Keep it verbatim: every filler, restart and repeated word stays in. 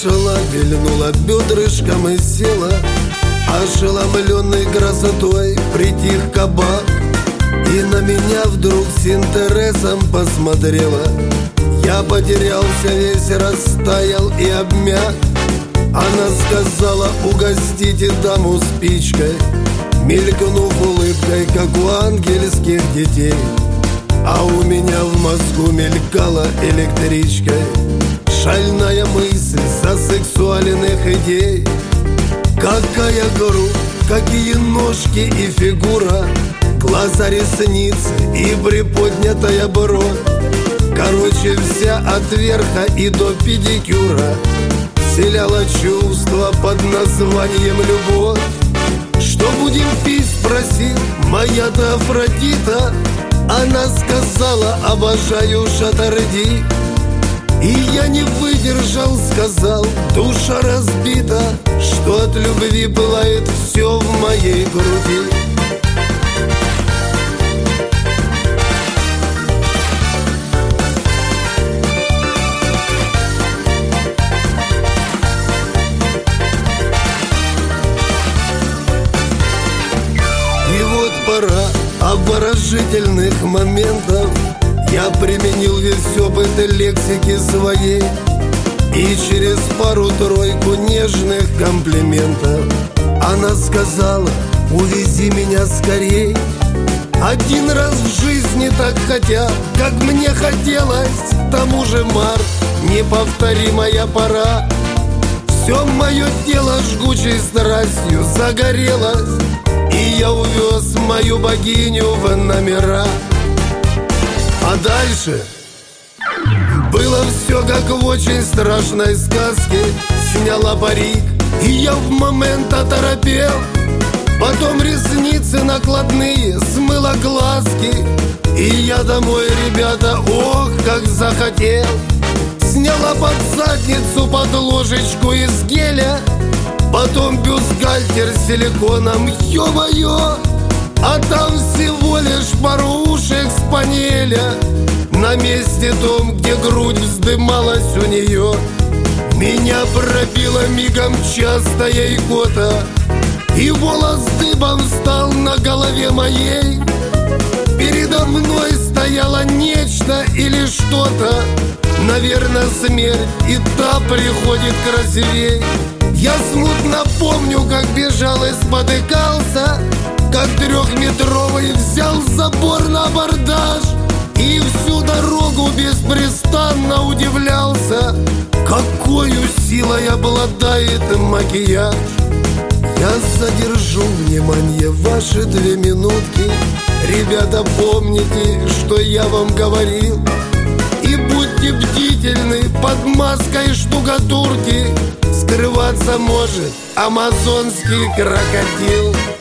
подошла, вильнула бедрышком и села. Ошеломленный красотой притих кабак, и на меня вдруг с интересом посмотрела. Я потерялся весь, растаял и обмяк. Она сказала: угостите даму спичкой, мелькнув улыбкой, как у ангельских детей. А у меня в мозгу мелькала электричкой шальная мысль со сексуальных идей. Какая грудь, какие ножки и фигура, глаза, ресницы и приподнятая бровь. Короче, вся от верха и до педикюра вселяла чувство под названием любовь. Что будем пить, спросил моя-то Афродита. Она сказала: обожаю шатарди. И я не выдержал, сказал: душа разбита, что от любви пылает все в моей груди. И вот пора обворожительных моментов. Я применил весь опыт лексики своей, и через пару-тройку нежных комплиментов она сказала: увези меня скорей. Один раз в жизни так хотя, как мне хотелось, к тому же март, неповторимая пора. Все мое тело жгучей страстью загорелось, и я увез мою богиню в номера. А дальше было все как в очень страшной сказке. Сняла парик, и я в момент оторопел. Потом ресницы накладные, смыла глазки, и я домой, ребята, ох, как захотел. Сняла под задницу подложечку из геля, потом бюстгальтер с силиконом, ё-моё. А там всего лишь пару ушек с панеля, на месте том, где грудь вздымалась у нее. Меня пробила мигом частая икота, и волос дыбом встал на голове моей. Передо мной стояло нечто или что-то, наверное, смерть, и та приходит красивей. Я смутно помню, как бежал и спотыкался, как трехметровый взял забор на абордаж, и всю дорогу беспрестанно удивлялся, какою силой обладает макияж. Я задержу внимание ваши две минутки. Ребята, помните, что я вам говорил, и будьте бдительны, под маской штукатурки скрываться может амазонский крокодил.